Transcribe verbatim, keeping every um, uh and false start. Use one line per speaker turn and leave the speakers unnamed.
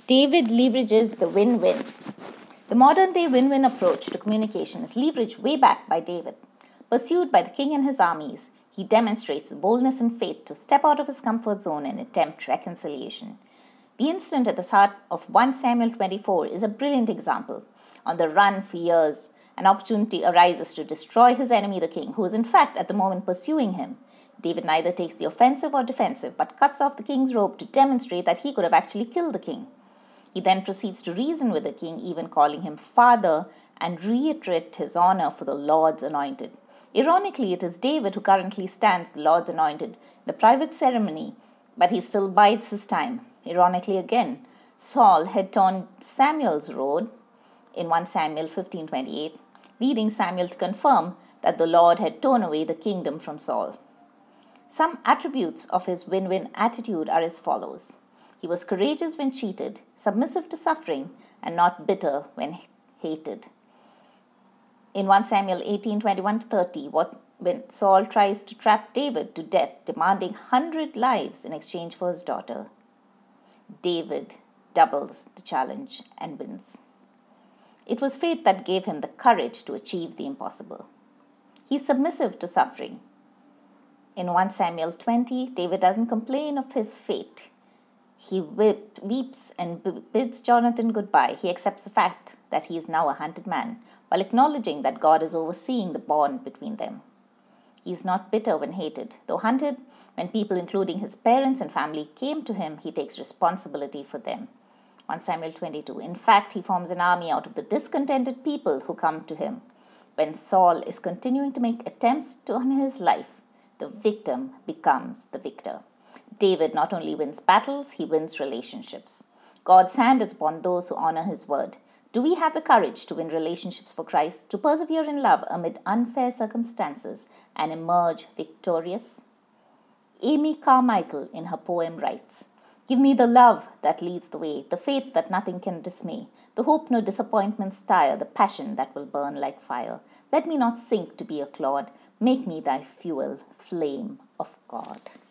David leverages the win-win. The modern-day win-win approach to communication is leveraged way back by David. Pursued by the king and his armies, he demonstrates the boldness and faith to step out of his comfort zone and attempt reconciliation. The incident at the start of First Samuel twenty-four is a brilliant example. On the run for years, an opportunity arises to destroy his enemy, the king, who is in fact at the moment pursuing him. David neither takes the offensive or defensive, but cuts off the king's robe to demonstrate that he could have actually killed the king. He then proceeds to reason with the king, even calling him father, and reiterate his honor for the Lord's anointed. Ironically, it is David who currently stands the Lord's anointed in the private ceremony, but he still bides his time. Ironically again, Saul had torn Samuel's robe in First Samuel fifteen twenty-eight, leading Samuel to confirm that the Lord had torn away the kingdom from Saul. Some attributes of his win-win attitude are as follows. He was courageous when cheated, submissive to suffering, and not bitter when hated. In First Samuel eighteen twenty-one to thirty, what, when Saul tries to trap David to death, demanding one hundred lives in exchange for his daughter, David doubles the challenge and wins. It was faith that gave him the courage to achieve the impossible. He is submissive to suffering. In First Samuel twenty, David doesn't complain of his fate. He weeps and bids Jonathan goodbye. He accepts the fact that he is now a hunted man, while acknowledging that God is overseeing the bond between them. He is not bitter when hated. Though hunted, when people including his parents and family came to him, he takes responsibility for them. First Samuel twenty-two. In fact, he forms an army out of the discontented people who come to him. When Saul is continuing to make attempts on his life, the victim becomes the victor. David not only wins battles, he wins relationships. God's hand is upon those who honor his word. Do we have the courage to win relationships for Christ, to persevere in love amid unfair circumstances, and emerge victorious? Amy Carmichael in her poem writes, "Give me the love that leads the way, the faith that nothing can dismay, the hope no disappointments tire, the passion that will burn like fire. Let me not sink to be a clod. Make me thy fuel, flame of God."